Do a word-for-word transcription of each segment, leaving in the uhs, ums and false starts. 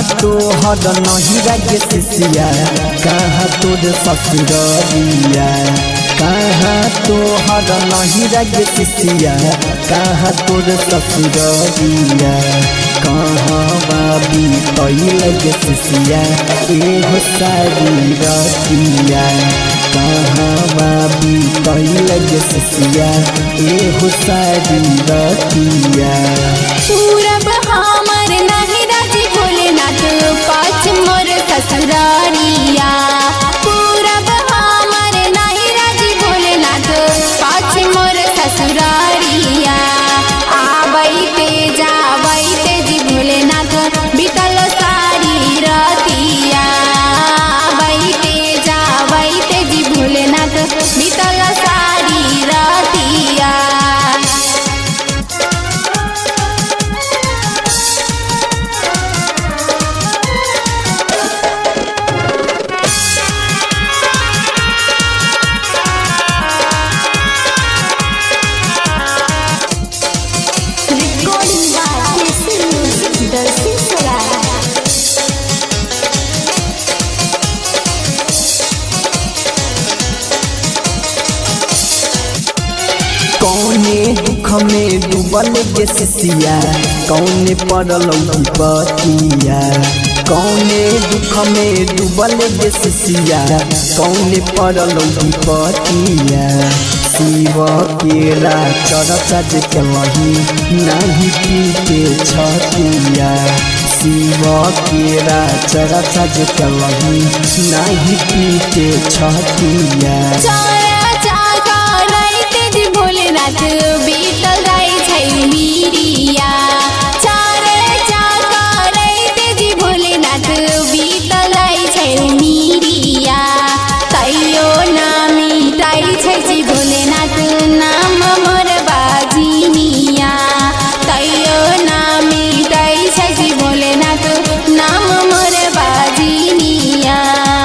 तोहर नहिरा के सिसिया कहाँ तोर ससुररिया कहाँ तोहर नहिरा के सिसिया कहाँ तोर ससुररिया कहाँ बाबी तैल के सिसिया एहो सारी रतिया कहाँ बाबी तैल के सिसिया एहो सारी रतिया पूरब हमर नहिरा जी भोलेनाथ पश्चिम मोर ससुरारिया पूरब हमर नहिरा जी भोलेनाथ पश्चिम मोर ससुरारिया आबैते जाबैते जी भोलेनाथ बीतल सारी रतिया आबैते जाबैते जी भोलेनाथ बीतल सारी रतिया कौने दुख में डूबल के सिसिया कौने पड़ल विपतिया कौने दुख में डूबल के सिसिया कौने पड़ल विपतिया शिव केरा चरचा जे कलही नहीं पीते छतिया शिव केरा चरचा जे कलही नहीं पीते छतिया भोलेनाथ बीतल रही छै मीरिया चार चाका रहते जी भोलेनाथ बीतल रही छै मीरिया तैयो ना मिटाई छै जी भोलेनाथ नाम मोर बाजिनिया तैयो ना मिटाई छै जी भोलेनाथ नाम मोर बाजिनिया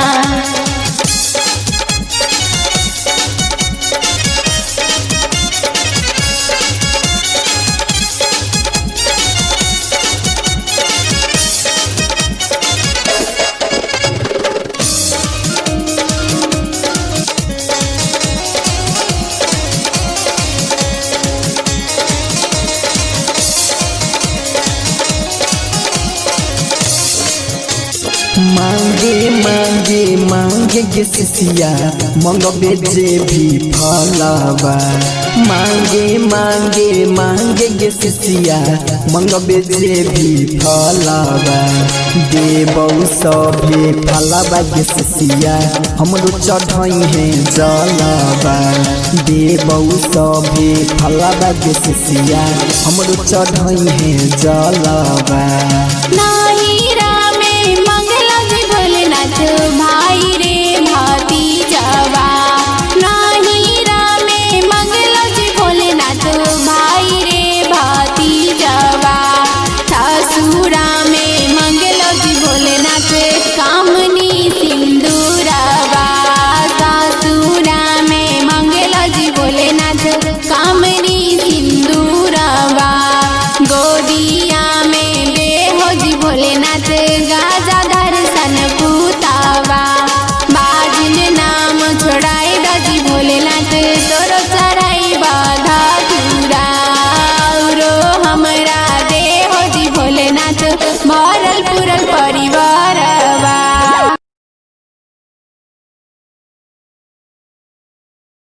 मांगे मांगे मांगे गे सिसिया मंगबे जे भी फलावा मांगे मांगे मांगे गे सिसिया मंगबे जे भी फलावा देबौ सभे फलावा गे सिसिया हमरो चढ़ई है जलावा देबौ सभे फलावा गे सिसिया हमरो चढ़ई है जलावा।